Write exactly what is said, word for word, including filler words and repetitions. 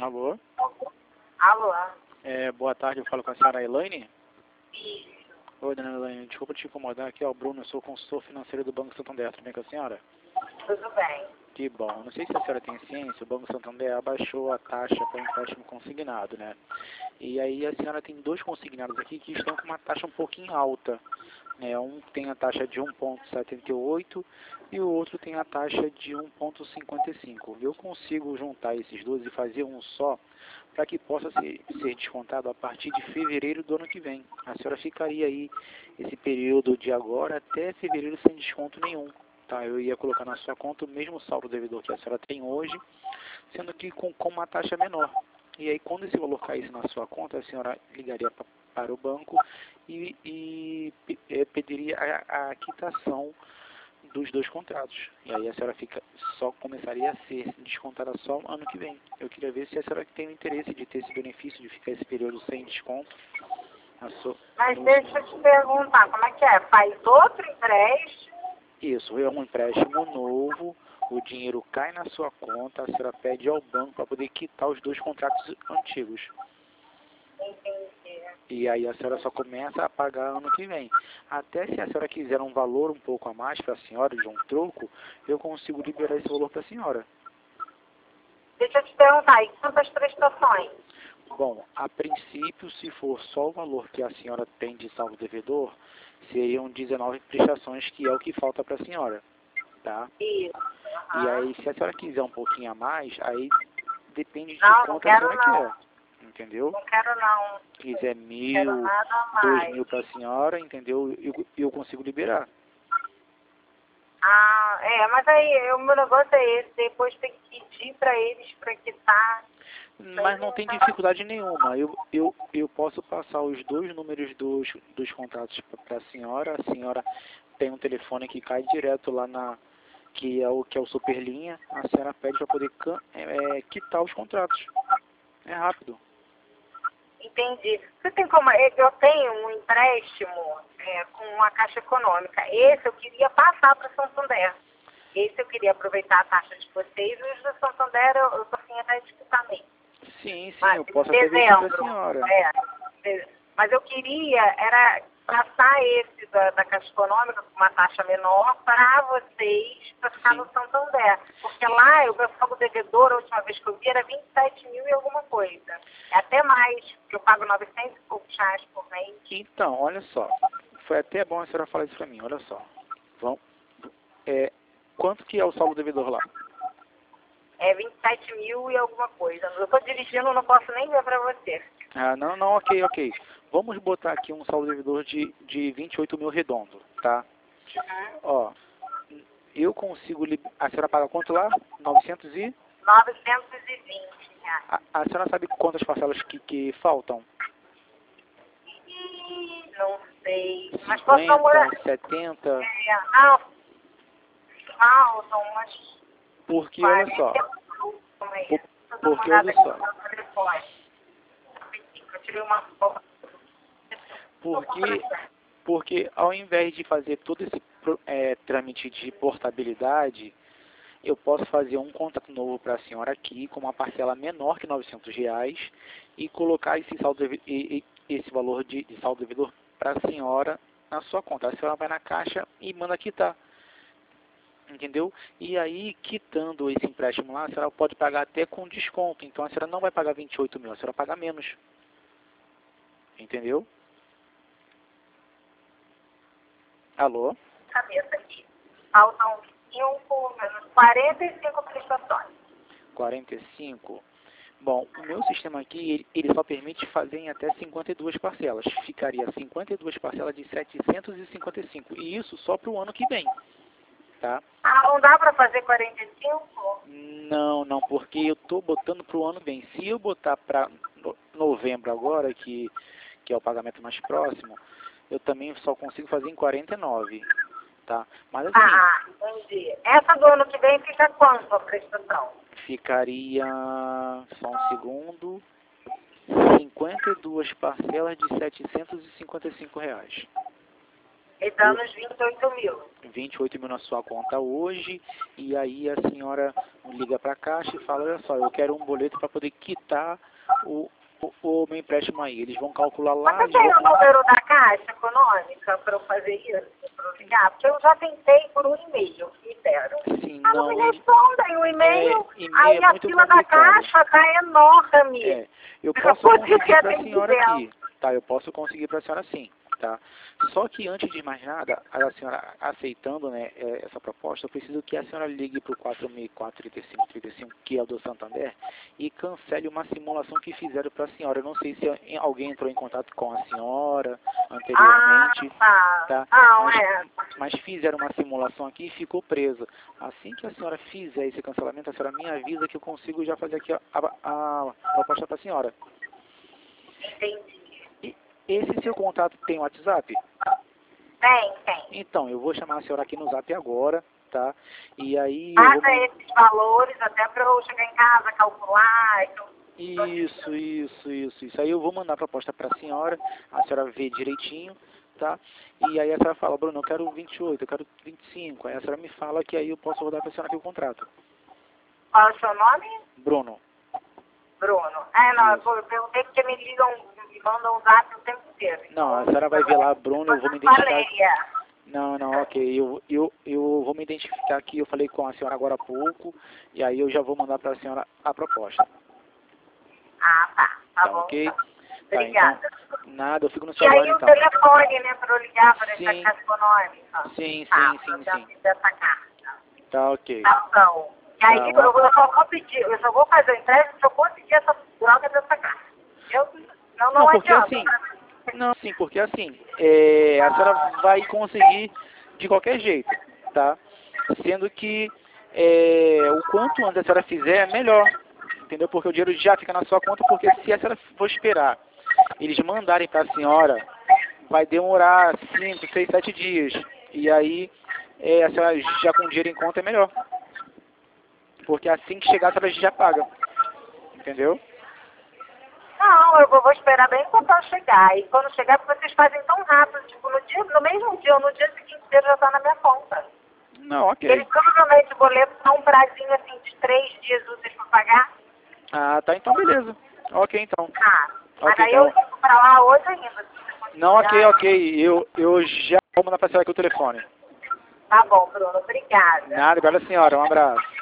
Alô? Alô? É, boa tarde, eu falo com a senhora Elaine. Isso. Oi, dona Elaine, desculpa te incomodar aqui, ó, o Bruno, eu sou consultor financeiro do Banco Santander, tudo bem com a senhora? Tudo bem. Que bom, não sei se a senhora tem ciência, o Banco Santander abaixou a taxa para empréstimo consignado, né? E aí a senhora tem dois consignados aqui que estão com uma taxa um pouquinho alta, né? Um tem a taxa de um vírgula setenta e oito e o outro tem a taxa de um vírgula cinquenta e cinco. Eu consigo juntar esses dois e fazer um só para que possa ser, ser descontado a partir de fevereiro do ano que vem. A senhora ficaria aí esse período de agora até fevereiro sem desconto nenhum. Tá, eu ia colocar na sua conta o mesmo saldo devedor que a senhora tem hoje, sendo que com, com uma taxa menor. E aí, quando esse valor caísse na sua conta, a senhora ligaria pra, para o banco e, e é, pediria a, a quitação dos dois contratos. E aí a senhora fica, só começaria a ser descontada só ano que vem. Eu queria ver se a senhora tem o interesse de ter esse benefício, de ficar esse período sem desconto. A sua, Mas no, deixa eu te perguntar, como é que é? Faz outro empréstimo? Isso, é um empréstimo novo, o dinheiro cai na sua conta, a senhora pede ao banco para poder quitar os dois contratos antigos. Entendi. E aí a senhora só começa a pagar ano que vem. Até se a senhora quiser um valor um pouco a mais para a senhora, de um troco, eu consigo liberar esse valor para a senhora. Deixa eu te perguntar, e quantas prestações? Bom, a princípio, se for só o valor que a senhora tem de saldo devedor, seriam dezenove prestações, que é o que falta para a senhora, tá? Isso. E Uhum. aí, se a senhora quiser um pouquinho a mais, aí depende de Não, não quanto a quero senhora não. quer, entendeu? Não quero não. Quiser Não quero mil, nada a dois mais. mil para a senhora, entendeu? Eu, eu consigo liberar. Ah, é, mas aí o meu negócio é esse, depois tem que pedir para eles para quitar. Mas não tem dificuldade nenhuma. Eu, eu, eu posso passar os dois números dos, dos contratos para a senhora. A senhora tem um telefone que cai direto lá na... que é o, que é o Superlinha. A senhora pede para poder can, é, quitar os contratos. É rápido. Entendi. Você tem como... Eu tenho um empréstimo é, com uma Caixa Econômica. Esse eu queria passar para Santander. Esse eu queria aproveitar a taxa de vocês. E os do Santander eu, eu tô assim até de quitamento. Sim, sim, Mas, eu posso até ver isso para a senhora. É, mas eu queria era passar esse da, da Caixa Econômica com uma taxa menor para vocês, para ficar Sim. no Santander. Porque lá, o meu saldo devedor, a última vez que eu vi, era vinte e sete mil e alguma coisa. É até mais, porque eu pago novecentos e poucos reais por mês. Então, olha só. Foi até bom a senhora falar isso para mim. Olha só. Vamos, é, quanto que é o saldo devedor lá? É vinte e sete mil e alguma coisa. Eu estou dirigindo, não posso nem ver para você. Ah, não, não, ok, ok. Vamos botar aqui um saldo devedor de, de vinte e oito mil redondo, tá? Uhum. Ó, eu consigo... Li... A senhora paga quanto lá? novecentos e... novecentos e vinte reais. A, a senhora sabe quantas parcelas que, que faltam? Ih, não sei. Mas posso namorar? cinquenta, setenta? É, não, faltam umas Porque, olha só. Por, Porque, olha só. Eu tirei uma foto. Porque, porque ao invés de fazer todo esse é, trâmite de portabilidade, eu posso fazer um contrato novo para a senhora aqui, com uma parcela menor que novecentos reais, e colocar esse, saldo, e, e, esse valor de, de saldo devedor para a senhora na sua conta. A senhora vai na caixa e manda quitar. Entendeu? E aí, quitando esse empréstimo lá, a senhora pode pagar até com desconto. Então, a senhora não vai pagar vinte e oito mil, a senhora paga menos. Entendeu? Alô? Cabeça aqui. Faltam cinco, quarenta e cinco prestações. quarenta e cinco. Bom, o meu sistema aqui, ele, ele só permite fazer em até cinquenta e duas parcelas. Ficaria cinquenta e duas parcelas de setecentos e cinquenta e cinco. E isso só para o ano que vem. Tá? Ah, não dá para fazer quarenta e cinco? Não, não, porque eu estou botando para o ano que vem. Se eu botar para no, novembro agora, que, que é o pagamento mais próximo, eu também só consigo fazer em quarenta e nove. Tá? Mas assim... Ah, entendi. Essa do ano que vem fica quanto a prestação? Ficaria, só um segundo, cinquenta e duas parcelas de setecentos e cinquenta e cinco reais. Ele está nos vinte e oito mil. vinte e oito mil na sua conta hoje, e aí a senhora liga para a Caixa e fala, olha só, eu quero um boleto para poder quitar o, o, o meu empréstimo aí. Eles vão calcular lá... Você tem vão... o número da Caixa Econômica para eu fazer isso, para eu ligar? Porque eu já tentei por um e-mail, me deram. Sim, Mas não, não me respondem o e-mail, é, e-mail aí é a muito fila da complicado. Caixa está enorme. É, eu Eu posso vou conseguir dizer para a bem senhora dizendo. aqui, tá? Eu posso conseguir para a senhora sim, tá? Só que antes de mais nada, a senhora aceitando, né, é, essa proposta, eu preciso que a senhora ligue para o quatro seis quatro, três cinco três cinco, que é o do Santander, e cancele uma simulação que fizeram para a senhora. Eu não sei se alguém entrou em contato com a senhora anteriormente, Ah, tá? Não, Mas, é. mas fizeram uma simulação aqui e ficou presa. Assim que a senhora fizer esse cancelamento, a senhora me avisa que eu consigo já fazer aqui a, a, a proposta para a senhora. Entendi. E esse seu contato tem WhatsApp? Tem, tem. Então, eu vou chamar a senhora aqui no Zap agora, tá? E aí eu vou... Passa esses valores até para eu chegar em casa, calcular. Então... Isso, isso, isso, isso. Aí eu vou mandar a proposta para a senhora, a senhora vê direitinho, tá? E aí a senhora fala, Bruno, eu quero vinte e oito, eu quero vinte e cinco. Aí a senhora me fala que aí eu posso rodar para a senhora aqui o contrato. Qual é o seu nome? Bruno. Bruno. É, não, Isso. eu perguntei porque me ligam, me mandam um zap o tempo inteiro. Não, a senhora vai ver lá, Bruno, eu vou me identificar. Falei, é. Não, não, ok. Eu, eu, eu vou me identificar aqui, eu falei com a senhora agora há pouco, e aí eu já vou mandar para a senhora a proposta. Ah, tá. Tá, Tá bom. ok? Tá. Tá, Obrigada. então, nada, eu fico no E celular aí o então. telefone, né, para eu ligar para Sim. essa Caixa Econômica? Sim, Tá, sim, sim, eu já sim. fiz essa carta. Tá ok. Tá bom. E aí Tá, eu, eu só vou pedir, eu só vou fazer o empréstimo se eu conseguir essa droga dessa carta. Eu, não, não, Não, porque adianta. assim, não, sim, porque assim, é, a senhora vai conseguir de qualquer jeito, tá? Sendo que é, o quanto antes a senhora fizer, melhor, entendeu? Porque o dinheiro já fica na sua conta, porque se a senhora for esperar eles mandarem para a senhora, vai demorar cinco, seis, sete dias. E aí, é, a senhora já com o dinheiro em conta é melhor. Porque assim que chegar, a senhora já paga. Entendeu? Não, eu vou, vou esperar bem enquanto ela chegar. E quando chegar, porque vocês fazem tão rápido, tipo, no, dia, no mesmo dia ou no dia seguinte inteiro já está na minha conta. Não, ok. Eles provavelmente o boleto são um prazinho assim de três dias úteis para pagar. Ah, tá, então beleza. Ok, então. Ah, mas Ok, aí eu então. fico para lá hoje ainda. Não, ok, ok. Eu, eu já vou mandar pra senhora aqui o telefone. Tá bom, Bruno. Obrigada. Nada, obrigada senhora. Um abraço.